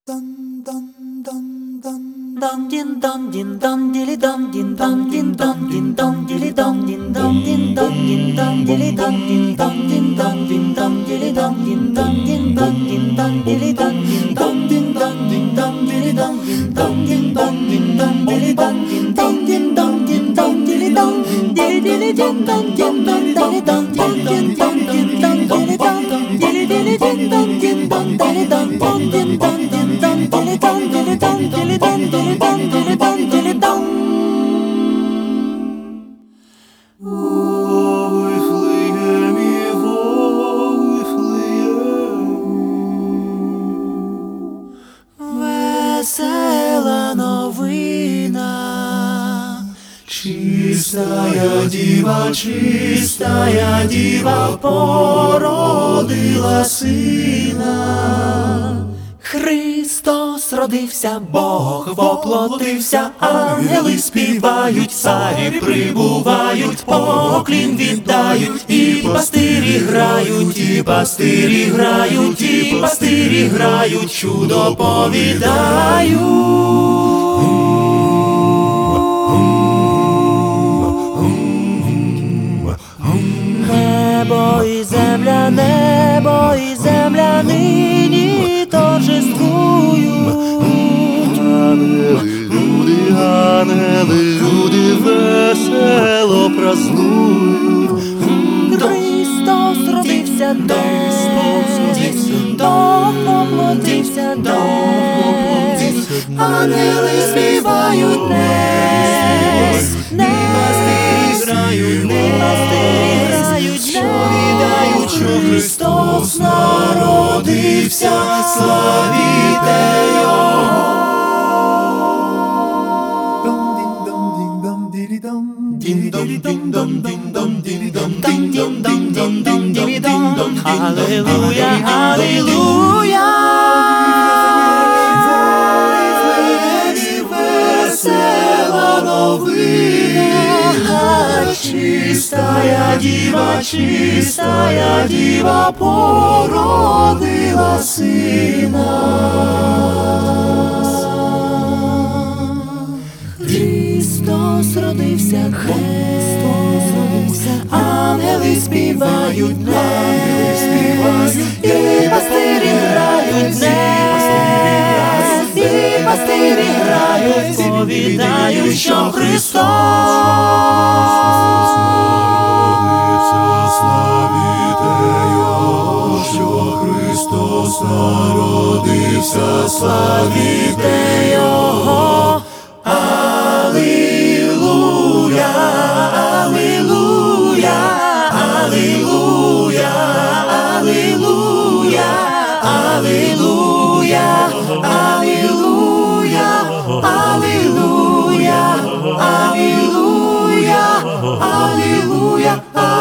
Dum din dum din dum dilly dum din dum din dum din dum dilly dum din dum din dum din dum dilly dum din dum din dum din dum dilly dum din dum din dum din dum dilly dum din dum din dum din dum dilly dum din dum din dum din dum dilly dum din dum din dum din dum dilly dum dilly dilly dum dum dum dum dilly dum dum din dum din dum dilly dum dilly dilly dum dum din dum dilly dum dum din dum din dum dilly dum dilly dum dilly dum dilly dum dilly dum dilly dum. Весела новина, чистая діва породила сина. Христос родився, Бог воплотився, ангели співають, царі прибувають, поклін віддають, і пастирі грають, і пастирі грають, і пастирі грають, чудо повідають. Небо і земля нині торжествують. Ангели, люди весело празнують. Христос родився десь, Бог воплотився десь. Ангели співають десь, грають, повідають, що Христос народився, славіте Його. Алілуя, алілуя. Весела новина, чистая діва породила сина. Христос родився, ангели співають, і пастирі грають, повідають, що Христос народився, славіте Його. Алілуя, алілуя, алілуя, алілуя, алілуя, алілуя, алілуя, алілуя, алілуя.